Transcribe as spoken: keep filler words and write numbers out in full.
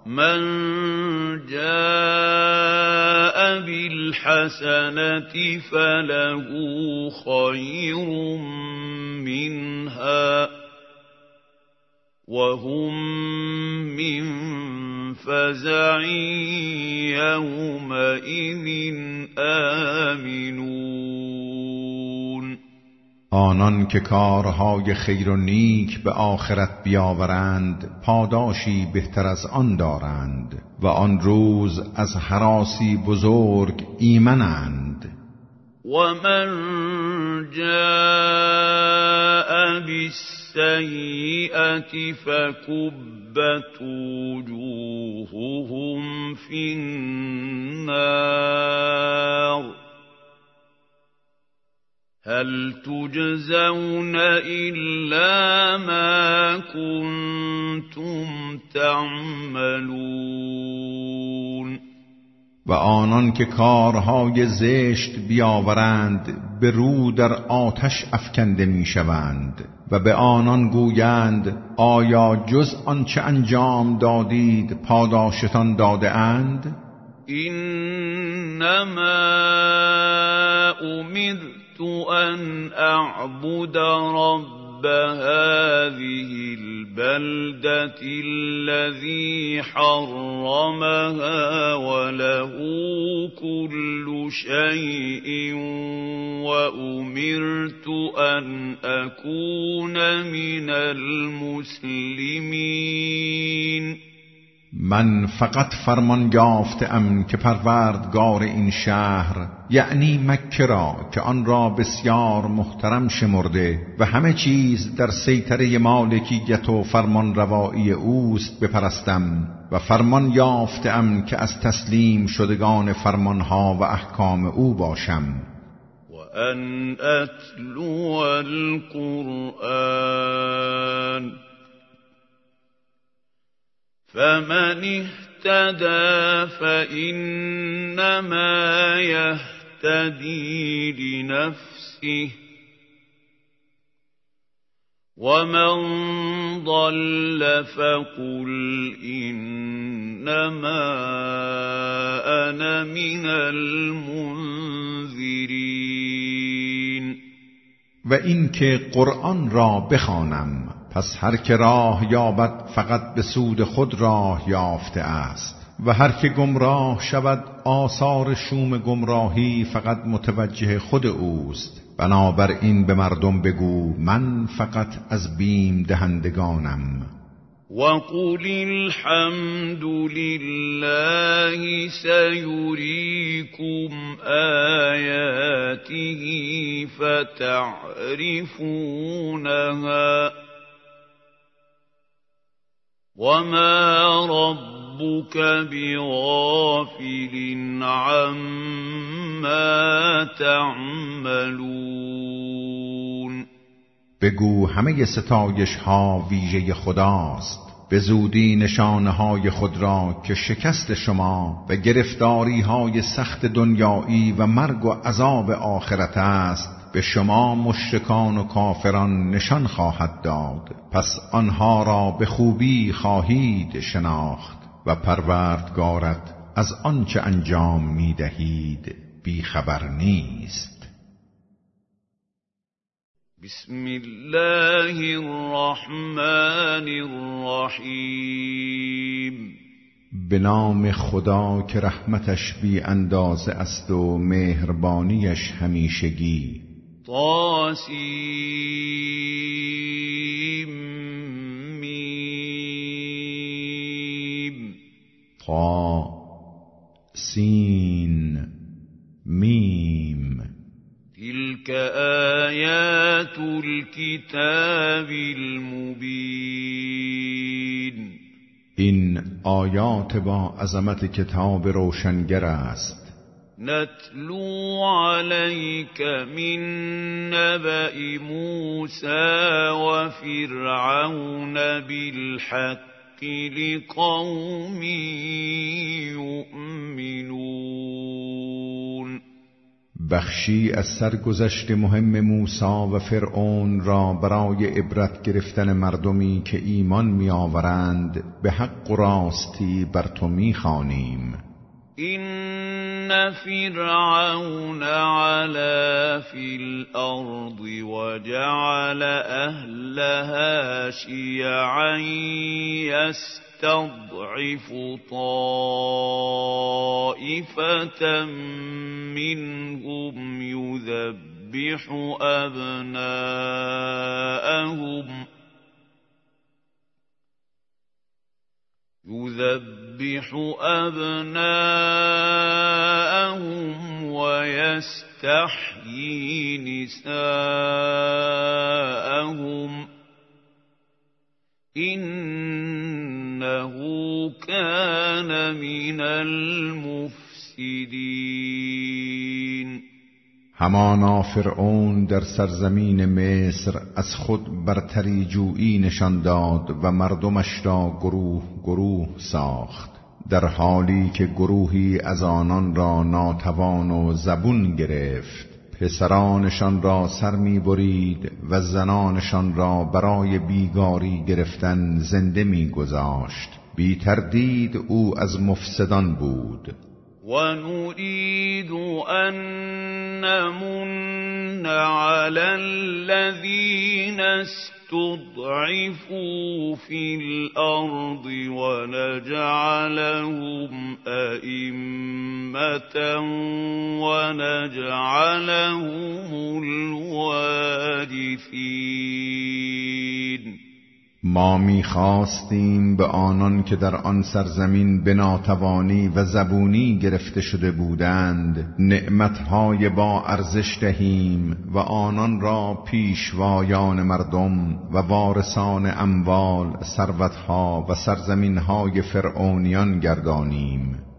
من جاء بالحسنة فله خير منها وهم من فزع يومئذ آمنون. آنان که کارهای خیر و نیک به آخرت بیاورند پاداشی بهتر از آن دارند و آن روز از هراسی بزرگ ایمنند. و من جاء بالسیئة فکبت وجوههم فی النار هل تجزون إلا ما كنتم تعملون. و آنان که کارهای زشت بیاورند به رو در آتش افکنده میشوند و به آنان گویند آیا جز آنچه انجام دادید پاداشتان داده اند؟ انما امرت أن أعبد رب هذه البلدة الذي حرمها وله كل شيء وأمرت أن أكون من المسلمين. من فقط فرمان یافته‌ام که پروردگار این شهر یعنی مکه را که آن را بسیار محترم شمرده و همه چیز در سیطره مالکیت و فرمان روایی اوست بپرستم و فرمان یافته‌ام که از تسلیم شدگان فرمانها و احکام او باشم. و ان اتلو القرآن فمن اهتدى فإنما يهتدي لنفسه ومن ضل فقل إنما أنا من المنذرين. و این که قرآن را بخوانم پس هر که راه یابد فقط به سود خود راه یافته است و هر که گمراه شود آثار شوم گمراهی فقط متوجه خود اوست. بنابراین به مردم بگو من فقط از بیم دهندگانم. وقل الحمد لله سيريكم آياته فتعرفونها وما ربك بغافل عما تعملون. بگو همه ستایش ها ویژه خداست. به زودی نشانه های خود را که شکست شما و گرفتاری های سخت دنیایی و مرگ و عذاب آخرت است به شما مشرکان و کافران نشان خواهد داد. پس آنها را به خوبی خواهید شناخت و پروردگارت از آنچه انجام می دهید بی خبر نیست. بسم الله الرحمن الرحیم. به نام خدا که رحمتش بی اندازه است و مهربانیش همیشگی. طاسیم میم. طا سین میم. تلك آیات الكتاب المبین. این آیات با عظمت کتاب روشنگر است. نتلو عليك من نبأ موسى وفرعون بالحق لقوم يؤمنون. بخشی از سرگذشت مهم موسی و فرعون را برای عبرت گرفتن مردمی که ایمان می آورند به حق و راستی بر تو می خوانیم. إن فرعون علا في الأرض وجعل أهلها شيعا يستضعف طائفة منهم يذبح أبناءهم يذبح أبناءهم ويستحيي نساءهم إنه كان من المفسدين. همانا فرعون در سرزمین مصر از خود برتری جویی نشان داد و مردمش را گروه گروه ساخت، در حالی که گروهی از آنان را ناتوان و زبون گرفت. پسرانشان را سر می برید و زنانشان را برای بیگاری گرفتن زنده می گذاشت. بی تردید او از مفسدان بود. ونريد أن نمن على الذين استضعفوا في الأرض ونجعلهم أئمة ونجعلهم الوارثين. ما می‌خواستیم به آنان که در آن سرزمین به ناتوانی و زبونی گرفته شده بودند نعمتهای با ارزش دهیم و آنان را پیشوایان مردم و وارثان اموال، ثروتها و سرزمینهای فرعونیان گردانیم.